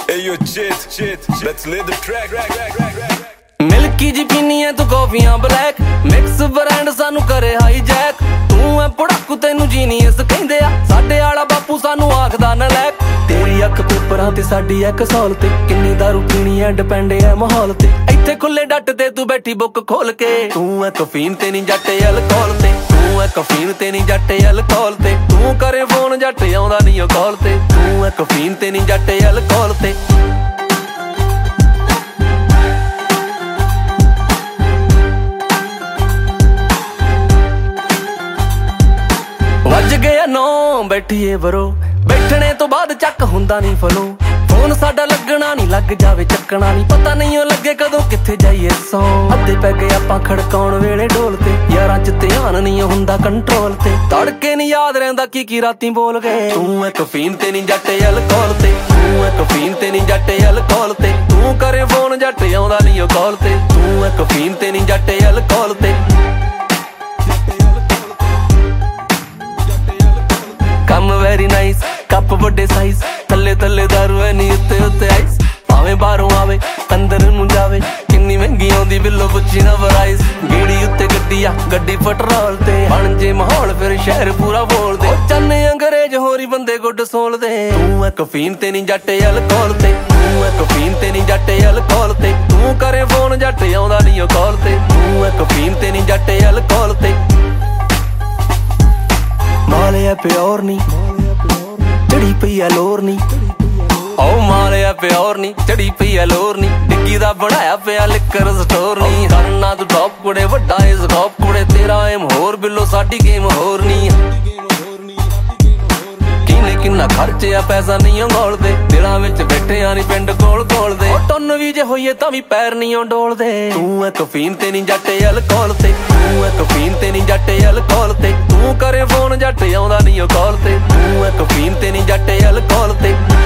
Hey yo, shit, let's live the track. ਮਿਲਕੀ ਜੀ ਪੀਨੀ ਐ ਤੂੰ ਕੌਫੀਆਂ ਬਲੈਕ ਮਿਕਸ ਬ੍ਰਾਂਡ ਸਾਨੂੰ ਕਰੇ ਹਾਈ ਜੈਕ ਤੂੰ ਐ ਪੜਾਕੂ ਤੈਨੂੰ ਜੀਨੀਅਸ ਕਹਿੰਦੇ ਆ ਸਾਡੇ ਆਲਾ ਬਾਪੂ ਸਾਨੂੰ ਆਖਦਾ ਨਲੈਕ ਤੇਰੀ ਅੱਖ ਪੇਪਰਾਂ ਤੇ ਸਾਡੀ ਐ ਕਸੌਲ ਤੇ ਕਿੰਨੀ ਦਾਰੂ ਪੀਣੀ ਐ ਡਿਪੈਂਡ ਐ ਮਾਹੌਲ ਤੇ ਇੱਥੇ ਖੁੱਲੇ ਡੱਟ ਤੇ ਤੂੰ ਬੈਠੀ ਬੁੱਕ ਖੋਲ ਕੇ ਤੂੰ ਐ ਕਫੀਨ ਤੇ ਨਹੀਂ ਜੱਟ ਅਲਕੋਹਲ ਤੇ ਤੂੰ ਐ ਕਫੀਨ ਤੇ ਨਹੀਂ ਜੱਟ ਅਲਕੋਹਲ ਤੇ ਤੂੰ ਕਰੇ ਫੋਨ ਜੱਟ ਆਉਂਦਾ ਨਹੀਂ ਉਹ ਕਾਲ ਤੇ ਤੂੰ ਐ ਕਫੀਨ ਤੇ ਨਹੀਂ ਜੱਟ ਅਲਕੋਹਲ ਤੇ ਵੱਜ ਗਿਆ 9 ਬੈਠੀਏ ਬਰੋ ਬੈਠਣੇ ਤੋਂ ਬਾਅਦ ਚੱਕ ਹੁੰਦਾ ਨਹੀਂ ਫਲੋ ਫੋਨ ਸਾਡਾ ਲੱਗਣਾ ਨਹੀਂ ਲੱਗ ਜਾਵੇ ਚੱਕਣਾ ਨਹੀਂ ਪਤਾ ਨਹੀਂ ਉਹ ਲੱਗੇ ਕਦੋਂ ਕਿੱਥੇ ਜਾਈਏ ਸੌ ਅੱਧੇ ਪੈ ਗਏ ਆਪਾਂ ਖੜਕਾਉਣ ਵੇਲੇ ਢੋਲ ਤੇ ਯਾਰਾਂ ਚ ਧਿਆਨ ਨਹੀਂ ਹੁੰਦਾ ਕੰਟਰੋਲ ਤੇ ਤੜਕੇ ਨਹੀਂ ਯਾਦ ਰਹਿੰਦਾ ਕੀ ਰਾਤੀ ਬੋਲ ਗਏ ਤੂੰ ਐ ਕਫੀਨ ਤੇ ਨਹੀਂ ਜੱਟ ਅਲਕੋਹਲ ਤੇ ਤੂੰ ਐ ਕਫੀਨ ਤੇ ਨਹੀਂ ਜੱਟ ਅਲਕੋਹਲ ਤੇ ਤੂੰ ਕਰੇ ਫੋਨ ਜੱਟ ਆਉਂਦਾ ਨਹੀਂ ਉਹ ਕਾਲ ਤੇ ਤੂੰ ਐ ਕਫੀਨ ਤੇ ਨਹੀਂ ਜੱਟ ਅਲਕੋਹਲ ਤੇ ਕੰਮ ਵੈਰੀ ਨਾਈਸ ਕੱਪ ਵੱਡੇ ਸਾਈਜ਼ ਥੱਲੇ ਦਾਰੂ ਐ ਨੀ ਉੱਤੇ ਆਈਸ ਭਾਵੇਂ ਬਾਹਰੋਂ ਆਵੇ ਅੰਦਰ ਨੂੰ ਜਾਵੇ ਕਿੰਨੀ ਮਹਿੰਗੀ ਆਉਂਦੀ ਬਿੱਲੋ ਪੁੱਛੀ ਨਾ ਪ੍ਰਾਈਸ ਗੇੜੀ ਉੱਤੇ ਗੱਡੀ ਆ ਗੱਡੀ ਪੈਟਰੋਲ ਤੇ ਬਣ ਜੇ ਮਾਹੌਲ ਫਿਰ ਸ਼ਹਿਰ ਪੂਰਾ ਬੋਲਦੇ ਚੰਨੇ ਅੰਗਰੇਜ਼ ਹੋਰੀ ਬੰਦੇ ਗੁੱਡ ਸੋਲਦੇ ਤੂੰ ਐ ਕਫੀਨ ਤੇ ਨਹੀਂ ਜੱਟ ਅਲਕੋਹਲ ਤੇ ਤੂੰ ਐ ਕਫੀਨ ਤੇ ਨਹੀਂ ਜੱਟ ਅਲਕੋਹਲ ਤੇ ਤੂੰ ਕਰੇ ਫੋਨ ਜੱਟ ਆਉਂਦਾ ਨਹੀਂ ਉਹ ਕਾਲ ਤੇ ਤੂੰ ਐ ਕਫੀਨ ਤੇ ਨਹੀਂ ਜੱਟ ਅਲਕੋਹਲ ਤੇ ਮਾਲਿਆ ਪਿਓਰ ਨੀ ਚੜੀ ਪਈ ਆ ਲੋਰ ਨੀ ਓ ਮਾਲਿਆ ਪਿਓਰ ਨੀ ਚੜੀ ਪਈ ਆ ਲੋਰ ਨੀ ਡਿੱਗੀ ਦਾ ਬਣਾਇਆ ਪਿਆ ਲਿਕਰ ਸਟੋਰ ਨੀ ਕਰਨਾ ਤੂੰ ਟੌਪ ਕੁੜੇ ਵੱਡਾ ਏ ਸਕੋਪ ਕੁੜੇ ਤੇਰਾ ਏਮ ਹੋਰ ਬਿੱਲੋ ਸਾਡੀ ਗੇਮ ਹੋਰ ਨੀ ਕਿੰਨਾ ਖਰਚਿਆ ਪੈਸਾ ਨਹੀਂ ਉਂਗੋਲਦੇ ਦਿਲਾਂ ਵਿੱਚ ਬੈਠੇ ਆ ਨੀ ਪਿੰਡ ਕੋਲ ਦੇ ਟੁੰਨ ਵੀ ਜੇ ਹੋਈਏ ਤਾਂ ਵੀ ਪੈਰ ਨਹੀਂ ਡੋਲਦੇ ਤੂੰ ਐ ਕਫੀਨ ਤੇ ਨਹੀਂ ਜੱਟ ਅਲਕੋਹਲ ਤੇ ਤੂੰ ਐ ਕਫੀਨ ਤੇ ਨਹੀਂ ਜੱਟ ਅਲਕੋਹਲ ਤੇ ਤੂੰ ਕਰੇ ਫੋਨ ਜੱਟ ਆਉਂਦਾ ਨਹੀਂ ਉਹ ਕਾਲ ਤੇ ਤੂੰ ਐ ਕਫੀਨ ਤੇ ਨਹੀਂ ਜੱਟ ਅਲਕੋਹਲ ਤੇ